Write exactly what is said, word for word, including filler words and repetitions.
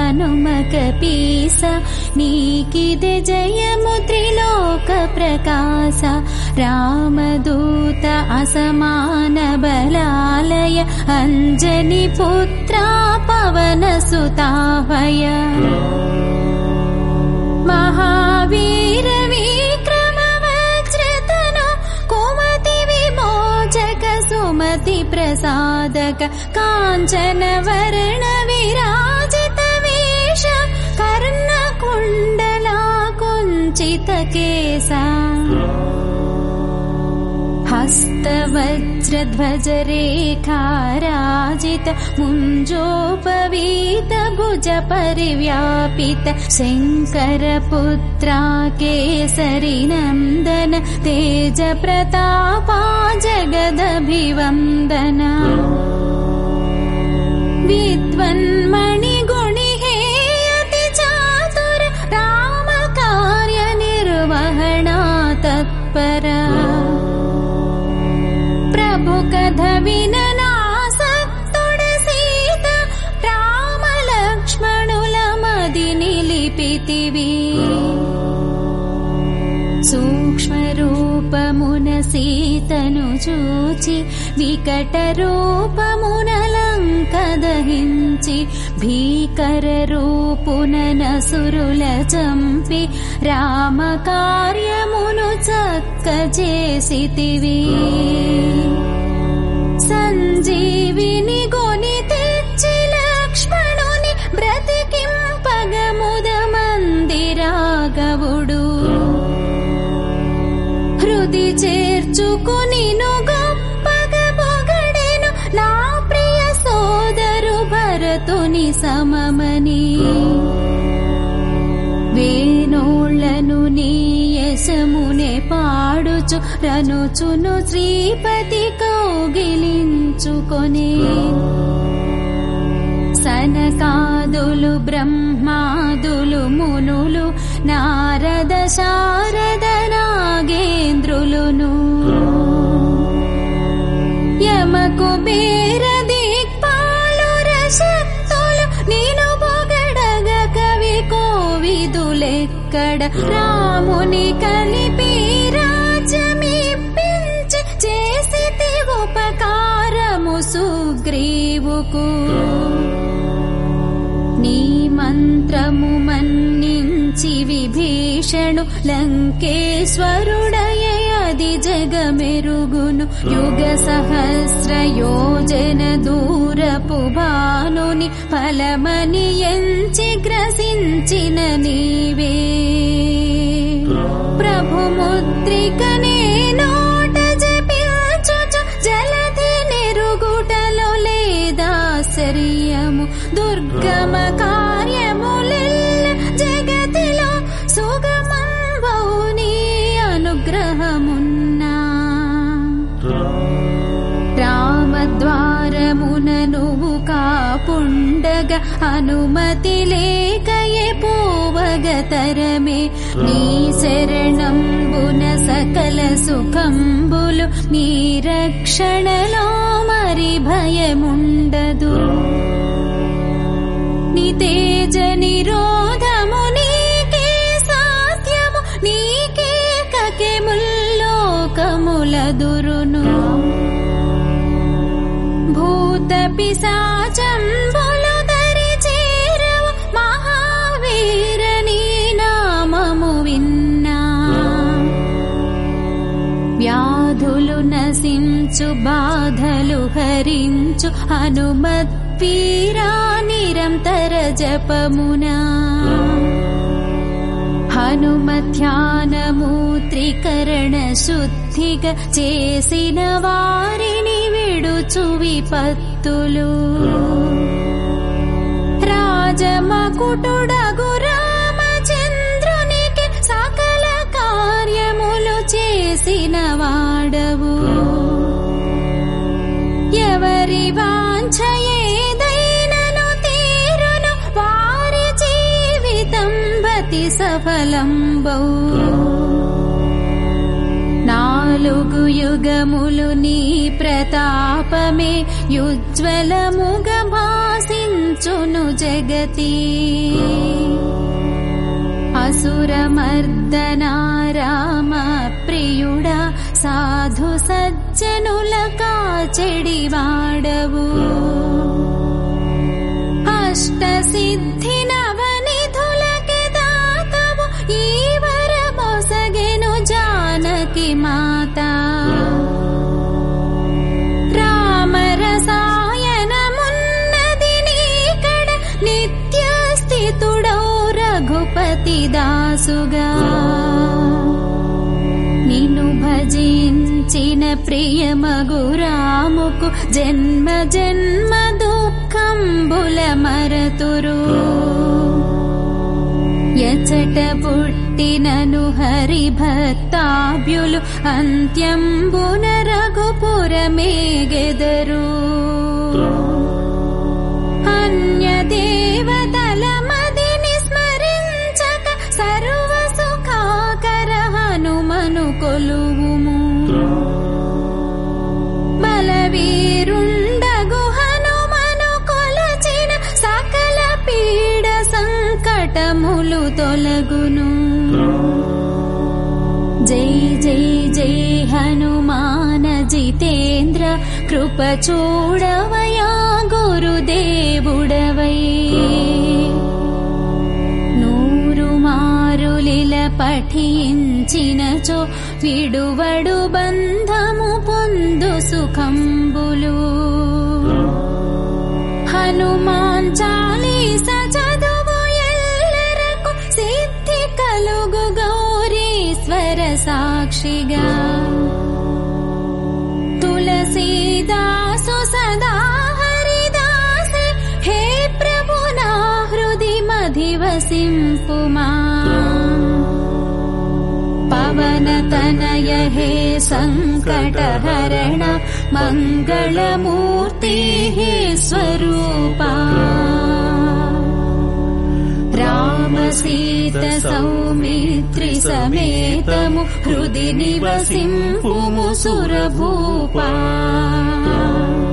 హనుమక పీస నీకిదే జయము త్రిలోక ప్రకాశ రామదూత అసమాన బలాలయ అంజని పుత్ర పవన సుతావయ మహావీర విక్రమ వజ్రతను కుమతి విమోచక సుమతి ప్రసాదక కాంచన వర్ణ విరాజిత వేష కర్ణ కుండల కుంచిత కేశ హస్తవజ్రధ్వజ రేఖారాజిత ముంజోపవీత భుజ పరివ్యాపిత శంకర పుత్ర కేసరి నందన తేజ ప్రతాప జగదభివందన విద్వన్మణి గుణి హేయతి చాతుర రామ కార్య నిర్వహణ తత్పర ప్రభు కథ విననాసక్తుడ సీత రామ లక్ష్మణుల మది నిలిపితివి సూక్ష్మ రూపమున సీతను చూచి వికట రూపమున లంక దహించి భీకర రూపున నసురుల చంపి రామ కార్యమును చక్క చేసితివి సంజీవిని గొని తెచ్చి లక్ష్మణుని బ్రతికింపగ ముద మందిరాగవుడు హృది చేర్చుకునిను గొప్పగ పొగడెను నా ప్రియ సోదరు భరతుని సమమని వేణోళ్లను నీ యశమునే పాడుచు రనుచును శ్రీపతి కౌగిలించుకొనే సనకాదులు బ్రహ్మాదులు మునులు నారద శారద నాగేంద్రులును యమ కుబేర దిక్పాలుర శక్తులు నేను పొగడగ కవి కోవిదులెక్కడ రాముని కలిపి రాజ్యమిప్పించి చేసితి ఉపకారము సుగ్రీవుకు నీ మంత్రము మన్నించి విభీషణు లంకేశ్వరుడయ అది జగమెరుగును యుగ సహస్ర యోజన దూరపు భానుని ఫలమని ఎంచి గ్రసించిన నీవే ప్రభు ముద్రికనే నోట జపించుచు జలధి నిరుగుటలో లేదాశ్చర్యము దుర్గమ కార్యములెల్ల జగతిలో సుగమంబౌ నీ అనుగ్రహమున్నా రామద్వారమున నువ్వు కాపుండగ అనుమతి లేకయే పోవగతరమే నీ శరణంబున సకల సుఖంబులు నీ రక్షణలో మరి భయముండదు నీ తేజ నిరోధము నీకే సాధ్యము నీకే కకే ముల్లోకముల దురును భూత పిశాచంబులు దరి చేరవు మహావీర నీ నామము విన్నా వ్యాధులు నశించు బాధలు హరించు హనుమత్ వీరా నిరంతర జపమునా హనుమధ్యానము త్రికరణ శుద్ధిగా చేసిన వారిని విడుచు విపత్తులు రాజమకుటుడగు రామచంద్రునికి సకల కార్యములు చేసిన వాడవు ఎవరి వాంఛయేదైనను తీరును వారి జీవితం బతి సఫలంబౌ నాలుగు నాలుగు యుగములు నీ ప్రతాపమే యుజ్వలముగ భాసించును జగతి అసురమర్దనా రామ ప్రియుడా సాధు సజ్జనుల కాచెడివాడవు అష్ట సిద్ధి నవనిధులకి దాతవు ఈ వరమొసగెను జానకి మాత రామరసాయనమున్నది నీకడ నిత్య స్థితుడౌ రఘుపతి దాసుగా నిన్ను భజించిన ప్రియమగు రాముకు జన్మ జన్మ దుఃఖంబుల మరతురు ఎచట పుట్టినను హరి భక్తాభ్యులు అంత్యంబున రఘుపురమేగెదరు అన్య దేవతల మదిని స్మరించక సర్వ సుఖాకర హనుమను కొలువుము బలవీరుండగు హనుమను కొలచిన సకల పీడ సంకటములు తొలగును జై జై జై హనుమాన జితేంద్ర కృప చూడవయా గురుదేవుడవై నూరు మారులిల పఠించినచో విడువడు బంధము పొందు సుఖంబులు హనుమాన్ చాలీస చదువు ఎల్లరకు సిద్ధి కలుగు గౌరీశ్వర సాక్షిగా తులసీదాసు సదా హరిదాసే హే ప్రభు నా హృది మధివసింపుమా పవన తనయ హే సంకటహరణ మంగళమూర్తి హే స్వరూపా రామ సీత సౌమిత్రి సమేతము హృది నివసింపుము సురభూపా